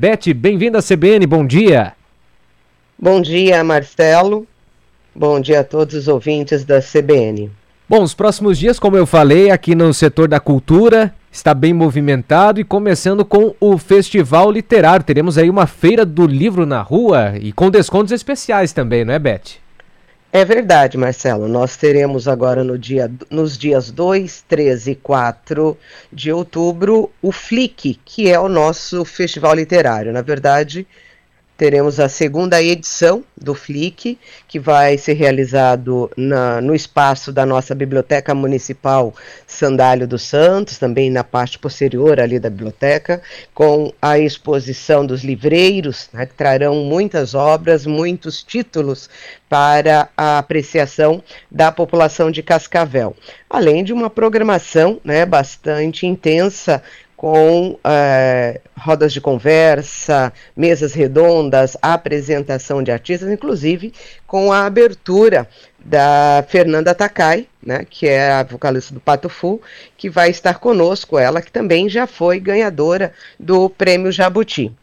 Beth, bem-vinda à CBN, bom dia. Bom dia, Marcelo. Bom dia a todos os ouvintes da CBN. Bom, os próximos dias, como eu falei, aqui no setor da cultura, está bem movimentado e começando com o Festival Literário. Teremos aí uma feira do livro na rua e com descontos especiais também, não é, Beth? É verdade, Marcelo. Nós teremos agora nos dias 2, 13 e 4 de outubro o FLIC, que é o nosso festival literário. Na verdade, teremos a segunda edição do FLIC, que vai ser realizado no espaço da nossa Biblioteca Municipal Sandálio dos Santos, também na parte posterior ali da biblioteca, com a exposição dos livreiros, né, que trarão muitas obras, muitos títulos para a apreciação da população de Cascavel. Além de uma programação, né, bastante intensa, com rodas de conversa, mesas redondas, apresentação de artistas, inclusive com a abertura da Fernanda Takai, né, que é a vocalista do Pato Fu, que vai estar conosco, ela que também já foi ganhadora do Prêmio Jabuti.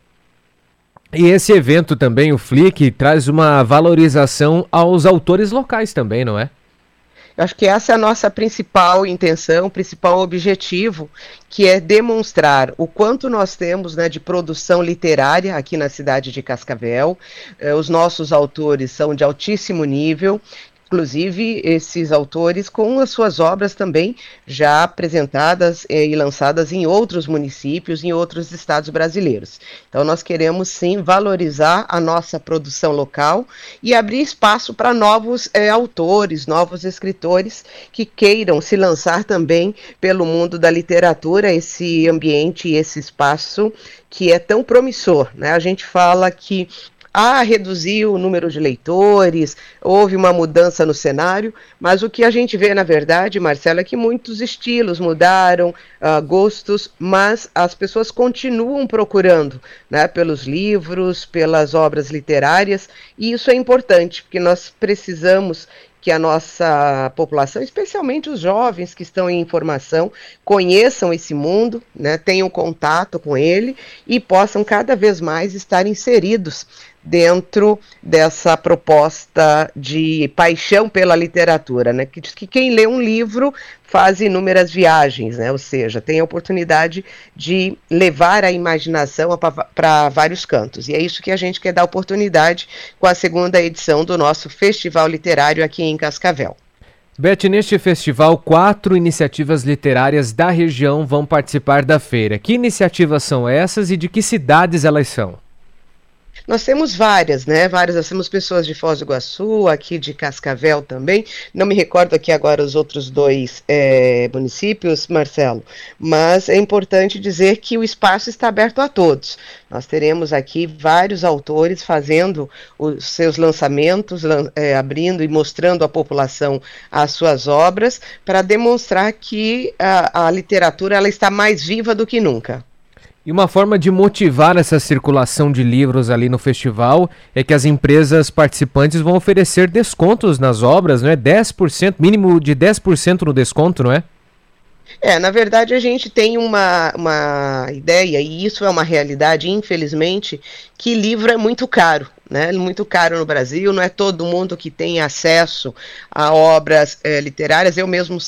E esse evento também, o FLIC, traz uma valorização aos autores locais também, não é? Eu acho que essa é a nossa principal intenção, principal objetivo, que é demonstrar o quanto nós temos, né, de produção literária aqui na cidade de Cascavel. Os nossos autores são de altíssimo nível, inclusive esses autores com as suas obras também já apresentadas e lançadas em outros municípios, em outros estados brasileiros. Então nós queremos sim valorizar a nossa produção local e abrir espaço para novos autores, novos escritores que queiram se lançar também pelo mundo da literatura, esse ambiente e esse espaço que é tão promissor, né? A gente fala que reduziu o número de leitores, houve uma mudança no cenário, mas o que a gente vê, na verdade, Marcelo, é que muitos estilos mudaram, gostos, mas as pessoas continuam procurando, né, pelos livros, pelas obras literárias, e isso é importante, porque nós precisamos que a nossa população, especialmente os jovens que estão em formação, conheçam esse mundo, né, tenham contato com ele e possam cada vez mais estar inseridos dentro dessa proposta de paixão pela literatura, né, que diz que quem lê um livro faz inúmeras viagens, né, ou seja, tem a oportunidade de levar a imaginação para vários cantos, e é isso que a gente quer dar oportunidade com a segunda edição do nosso Festival Literário aqui em Cascavel. Beth, neste festival, 4 iniciativas literárias da região vão participar da feira. Que iniciativas são essas e de que cidades elas são? Nós temos várias, né? Nós temos pessoas de Foz do Iguaçu, aqui de Cascavel também. Não me recordo aqui agora os outros dois municípios, Marcelo, mas é importante dizer que o espaço está aberto a todos. Nós teremos aqui vários autores fazendo os seus lançamentos, abrindo e mostrando à população as suas obras, para demonstrar que a literatura ela está mais viva do que nunca. E uma forma de motivar essa circulação de livros ali no festival é que as empresas participantes vão oferecer descontos nas obras, não é? 10%, mínimo de 10% no desconto, não é? Na verdade a gente tem uma ideia, e isso é uma realidade, infelizmente, que livro é muito caro, né? Muito caro no Brasil, não é todo mundo que tem acesso a obras literárias. Eu mesmo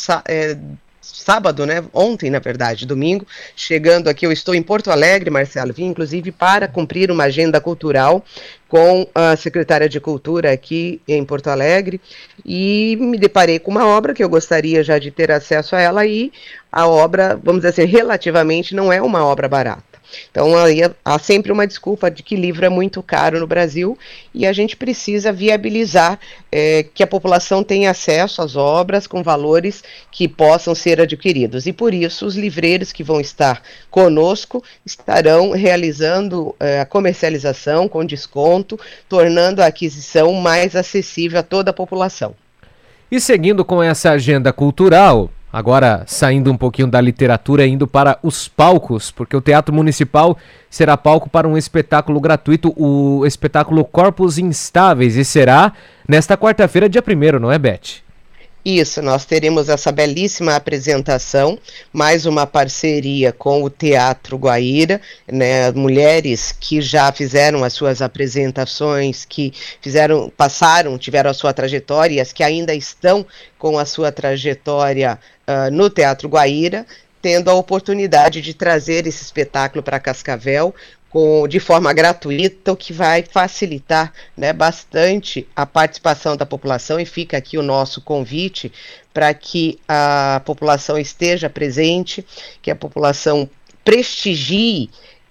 sábado, né, ontem, na verdade, domingo, chegando aqui, eu estou em Porto Alegre, Marcelo, vim inclusive para cumprir uma agenda cultural com a secretária de Cultura aqui em Porto Alegre, e me deparei com uma obra que eu gostaria já de ter acesso a ela, e a obra, vamos dizer assim, relativamente não é uma obra barata. Então aí há sempre uma desculpa de que livro é muito caro no Brasil, e a gente precisa viabilizar que a população tenha acesso às obras com valores que possam ser adquiridos, e por isso os livreiros que vão estar conosco estarão realizando a comercialização com desconto, tornando a aquisição mais acessível a toda a população. E seguindo com essa agenda cultural, agora saindo um pouquinho da literatura, indo para os palcos, porque o Teatro Municipal será palco para um espetáculo gratuito, o espetáculo Corpos Instáveis, e será nesta quarta-feira, dia 1º, não é, Beth? Isso, nós teremos essa belíssima apresentação, mais uma parceria com o Teatro Guaíra, né, mulheres que já fizeram as suas apresentações, que tiveram a sua trajetória, e as que ainda estão com a sua trajetória no Teatro Guaíra, tendo a oportunidade de trazer esse espetáculo para Cascavel, de forma gratuita, o que vai facilitar, né, bastante a participação da população, e fica aqui o nosso convite para que a população esteja presente, que a população prestigie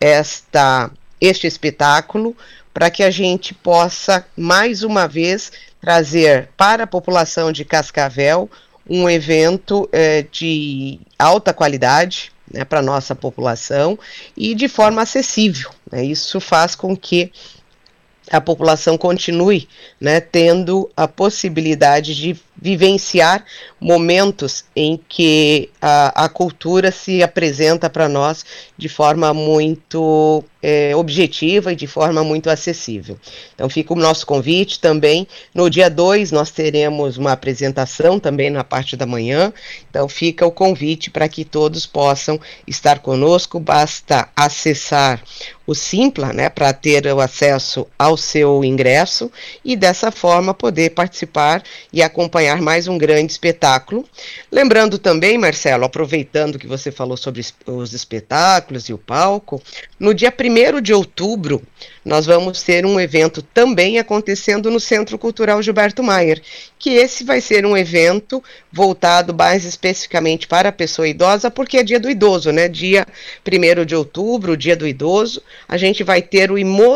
este espetáculo, para que a gente possa, mais uma vez, trazer para a população de Cascavel um evento de alta qualidade, né, para a nossa população, e de forma acessível, né? Isso faz com que a população continue, né, tendo a possibilidade de vivenciar momentos em que a cultura se apresenta para nós de forma muito objetiva e de forma muito acessível. Então fica o nosso convite também. No dia 2 nós teremos uma apresentação também na parte da manhã, então fica o convite para que todos possam estar conosco. Basta acessar o Simpla, né, para ter o acesso ao seu ingresso e dessa forma poder participar e acompanhar mais um grande espetáculo. Lembrando também, Marcelo, aproveitando que você falou sobre os espetáculos e o palco, no dia 1º de outubro, nós vamos ter um evento também acontecendo no Centro Cultural Gilberto Maier, que esse vai ser um evento voltado mais especificamente para a pessoa idosa, porque é dia do idoso, né? Dia 1º de outubro, dia do idoso, a gente vai ter o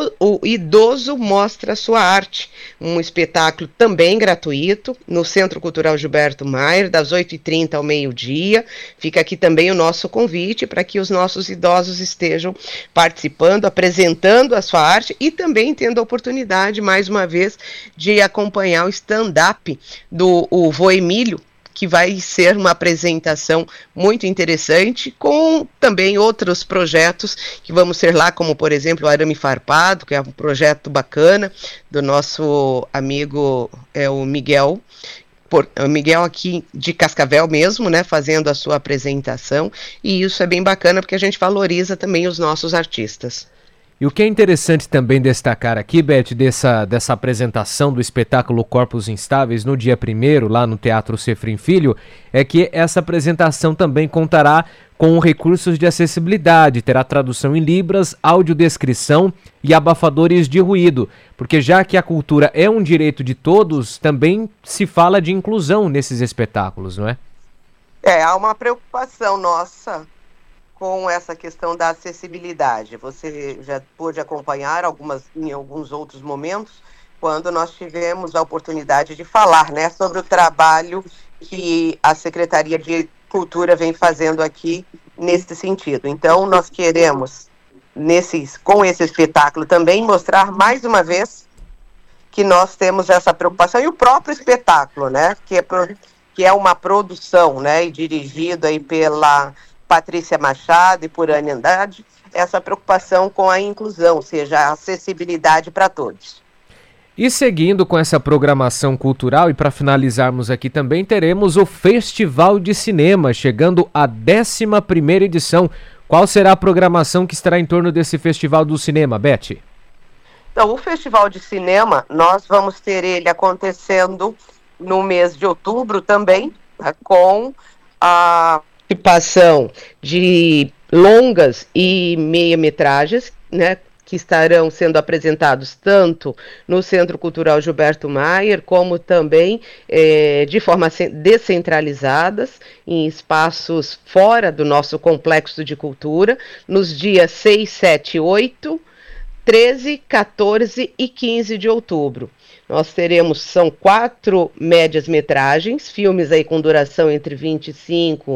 Idoso Mostra Sua Arte, um espetáculo também gratuito, no Centro Cultural Gilberto Maier, das 8h30 ao meio-dia. Fica aqui também o nosso convite para que os nossos idosos estejam participando, apresentando a sua arte e também tendo a oportunidade, mais uma vez, de acompanhar o stand-up do Vô Emílio, que vai ser uma apresentação muito interessante, com também outros projetos que vamos ter lá, como por exemplo o Arame Farpado, que é um projeto bacana do nosso amigo o Miguel. O Miguel aqui de Cascavel mesmo, né, fazendo a sua apresentação, e isso é bem bacana porque a gente valoriza também os nossos artistas. E o que é interessante também destacar aqui, Beth, dessa apresentação do espetáculo Corpos Instáveis no dia 1º, lá no Teatro Sefrim Filho, é que essa apresentação também contará com recursos de acessibilidade, terá tradução em libras, audiodescrição e abafadores de ruído, porque já que a cultura é um direito de todos, também se fala de inclusão nesses espetáculos, não é? Há uma preocupação nossa com essa questão da acessibilidade. Você já pôde acompanhar em alguns outros momentos, quando nós tivemos a oportunidade de falar, né, sobre o trabalho que a Secretaria de Cultura vem fazendo aqui nesse sentido. Então, nós queremos, com esse espetáculo, também mostrar mais uma vez que nós temos essa preocupação, e o próprio espetáculo, né, que é uma produção, né, e dirigido aí pela Patrícia Machado e por Anne Andrade, essa preocupação com a inclusão, ou seja, a acessibilidade para todos. E seguindo com essa programação cultural, e para finalizarmos aqui também, teremos o Festival de Cinema, chegando à 11ª edição. Qual será a programação que estará em torno desse Festival do Cinema, Beth? Então, o Festival de Cinema, nós vamos ter ele acontecendo no mês de outubro também, né, com a participação de longas e meia-metragens, né, que estarão sendo apresentados tanto no Centro Cultural Gilberto Maier, como também de forma descentralizadas, em espaços fora do nosso complexo de cultura, nos dias 6, 7, 8, 13, 14 e 15 de outubro. Nós são 4 médias-metragens, filmes aí com duração entre 25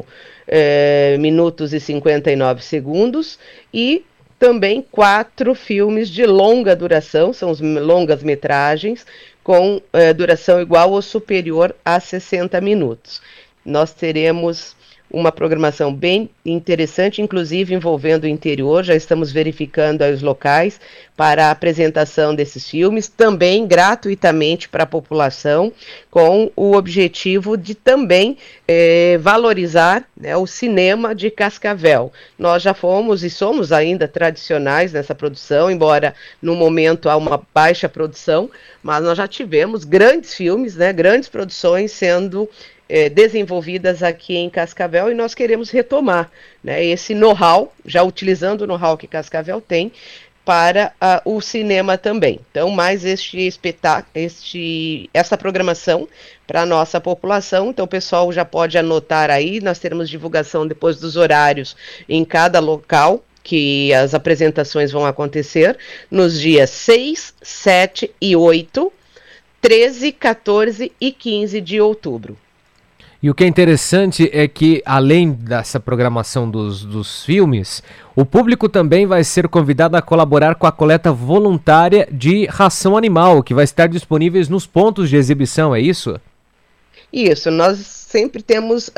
minutos e 59 segundos, e também 4 filmes de longa duração, são os longas-metragens, com duração igual ou superior a 60 minutos. Nós teremos uma programação bem interessante, inclusive envolvendo o interior. Já estamos verificando aí os locais para a apresentação desses filmes, também gratuitamente para a população, com o objetivo de também valorizar, né, o cinema de Cascavel. Nós já fomos e somos ainda tradicionais nessa produção, embora no momento há uma baixa produção, mas nós já tivemos grandes filmes, né, grandes produções sendo desenvolvidas aqui em Cascavel, e nós queremos retomar, né, esse know-how, já utilizando o know-how que Cascavel tem, para o cinema também. Então, mais essa programação para a nossa população. Então, o pessoal já pode anotar aí, nós teremos divulgação depois dos horários em cada local que as apresentações vão acontecer, nos dias 6, 7 e 8, 13, 14 e 15 de outubro. E o que é interessante é que, além dessa programação dos filmes, o público também vai ser convidado a colaborar com a coleta voluntária de ração animal, que vai estar disponíveis nos pontos de exibição, é isso? Isso, nós sempre temos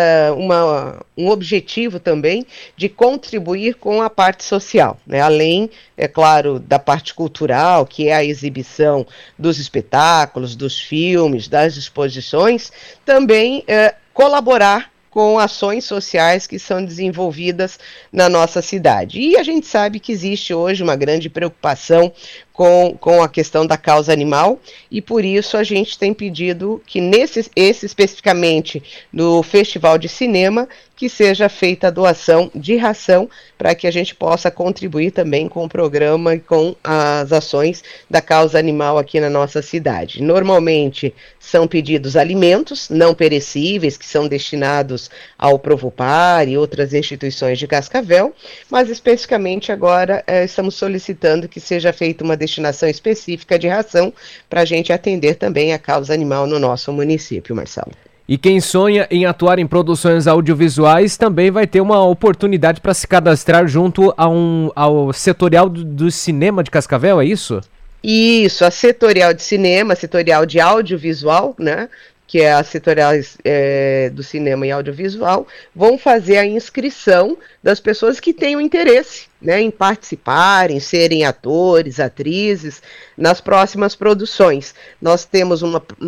um objetivo também de contribuir com a parte social, né? Além, é claro, da parte cultural, que é a exibição dos espetáculos, dos filmes, das exposições, também colaborar com ações sociais que são desenvolvidas na nossa cidade. E a gente sabe que existe hoje uma grande preocupação com a questão da causa animal, e por isso a gente tem pedido que esse especificamente no Festival de Cinema, que seja feita a doação de ração para que a gente possa contribuir também com o programa e com as ações da causa animal aqui na nossa cidade. Normalmente são pedidos alimentos não perecíveis que são destinados ao Provopar e outras instituições de Cascavel, mas especificamente agora estamos solicitando que seja feita uma destinação específica de ração para a gente atender também a causa animal no nosso município, Marcelo. E quem sonha em atuar em produções audiovisuais também vai ter uma oportunidade para se cadastrar junto ao setorial do cinema de Cascavel, é isso? Isso, a setorial de cinema, a setorial de audiovisual, né? Que é a setorial do cinema e audiovisual, vão fazer a inscrição das pessoas que tenham interesse, né, em participar, em serem atores, atrizes, nas próximas produções. Nós temos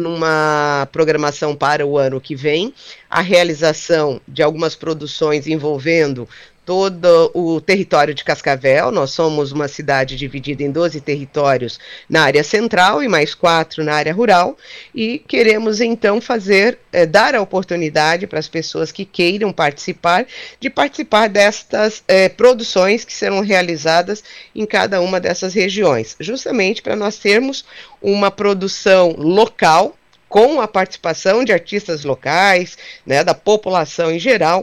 uma programação para o ano que vem, a realização de algumas produções envolvendo todo o território de Cascavel. Nós somos uma cidade dividida em 12 territórios na área central e mais 4 na área rural, e queremos então dar a oportunidade para as pessoas que queiram participar, de participar destas produções que serão realizadas em cada uma dessas regiões, justamente para nós termos uma produção local, com a participação de artistas locais, né, da população em geral,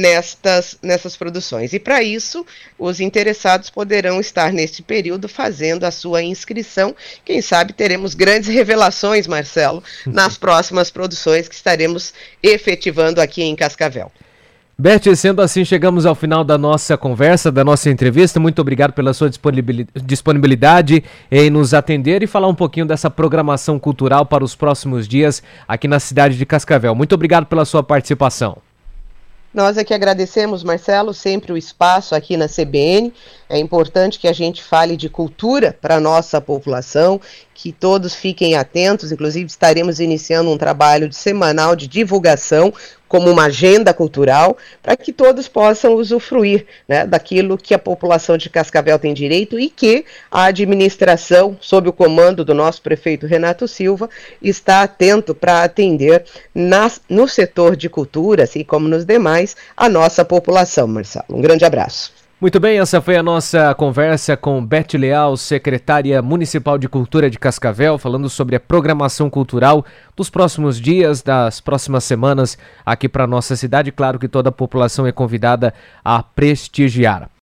nessas produções. E para isso, os interessados poderão estar neste período fazendo a sua inscrição. Quem sabe teremos grandes revelações, Marcelo, nas próximas produções que estaremos efetivando aqui em Cascavel. Beth, sendo assim, chegamos ao final da nossa conversa, da nossa entrevista. Muito obrigado pela sua disponibilidade em nos atender e falar um pouquinho dessa programação cultural para os próximos dias aqui na cidade de Cascavel. Muito obrigado pela sua participação. Nós aqui agradecemos, Marcelo, sempre o espaço aqui na CBN. É importante que a gente fale de cultura para a nossa população, que todos fiquem atentos. Inclusive estaremos iniciando um trabalho semanal de divulgação como uma agenda cultural, para que todos possam usufruir, né, daquilo que a população de Cascavel tem direito e que a administração, sob o comando do nosso prefeito Renato Silva, está atento para atender no setor de cultura, assim como nos demais, a nossa população, Marcelo. Um grande abraço. Muito bem, essa foi a nossa conversa com Beth Leal, secretária municipal de Cultura de Cascavel, falando sobre a programação cultural dos próximos dias, das próximas semanas aqui para a nossa cidade. Claro que toda a população é convidada a prestigiar.